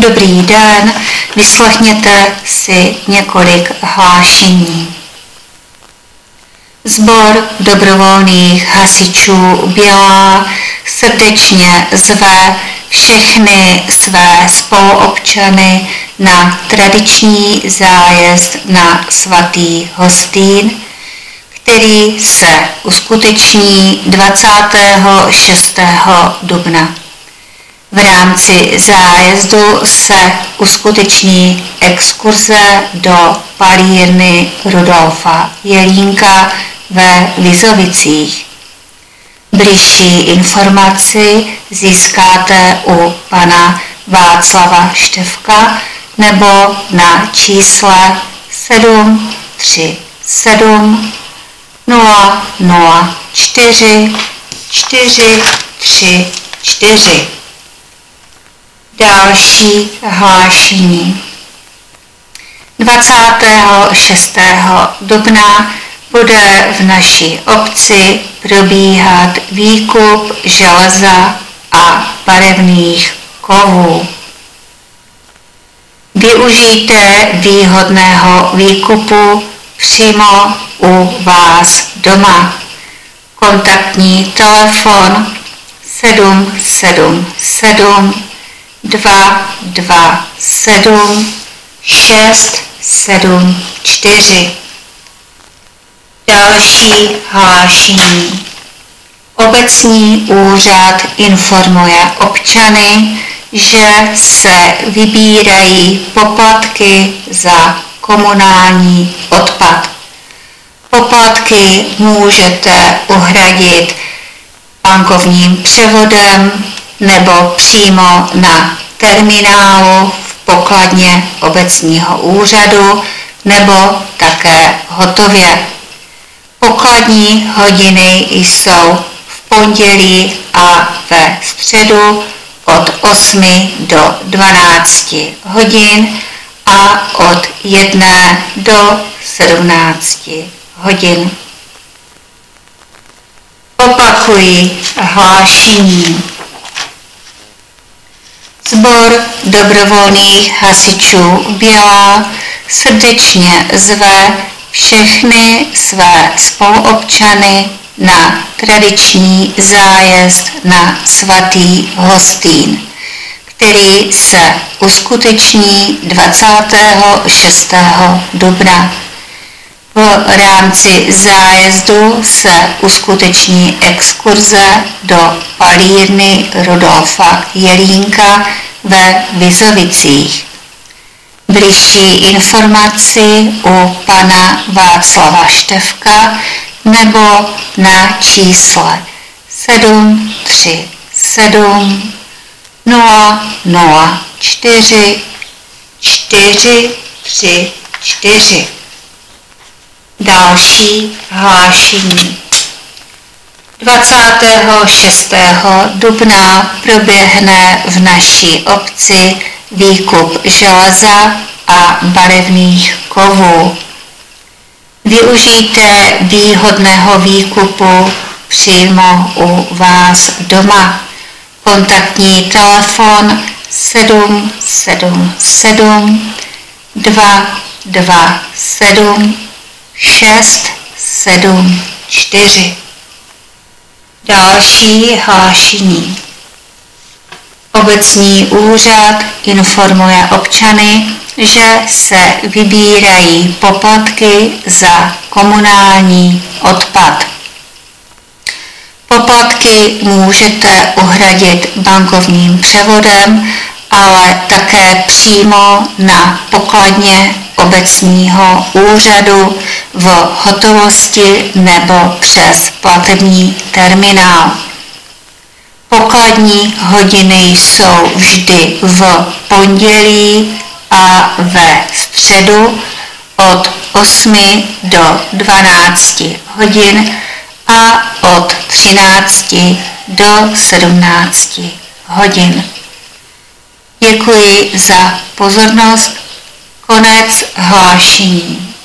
Dobrý den, vyslechněte si několik hlášení. Sbor dobrovolných hasičů Bělá srdečně zve všechny své spoluobčany na tradiční zájezd na svatý Hostýn, který se uskuteční 26. dubna. V rámci zájezdu se uskuteční exkurze do palírny Rudolfa Jelínka ve Vizovicích. Bližší informaci získáte u pana Václava Števka nebo na čísle 737 004 434. Další hlášení. 26. dubna bude v naší obci probíhat výkup železa a barevných kovů. Využijte výhodného výkupu přímo u vás doma. Kontaktní telefon 777 227 674. Další hlášení. Obecní úřad informuje občany, že se vybírají poplatky za komunální odpad. Poplatky můžete uhradit bankovním převodem nebo přímo na terminálu v pokladně obecního úřadu nebo také hotově. Pokladní hodiny jsou v pondělí a ve středu od 8 do 12 hodin a od 1 do 17 hodin. Opakuji hlášení. Sbor dobrovolných hasičů Bělá srdečně zve všechny své spoluobčany na tradiční zájezd na svatý Hostýn, který se uskuteční 26. dubna. V rámci zájezdu se uskuteční exkurze do palírny Rudolfa Jelínka ve Vizovicích. Bližší informaci u pana Václava Števka nebo na čísle 737 004 434. Další hlášení. 26. dubna proběhne v naší obci výkup železa a barevných kovů. Využijte výhodného výkupu přímo u vás doma. Kontaktní telefon 777 227 674. Další hlášení. Obecní úřad informuje občany, že se vybírají poplatky za komunální odpad. Poplatky můžete uhradit bankovním převodem, ale také přímo na pokladně obecního úřadu v hotovosti nebo přes platební terminál. Pokladní hodiny jsou vždy v pondělí a ve středu od 8 do 12 hodin a od 13 do 17 hodin. Děkuji za pozornost. Konec hlášení.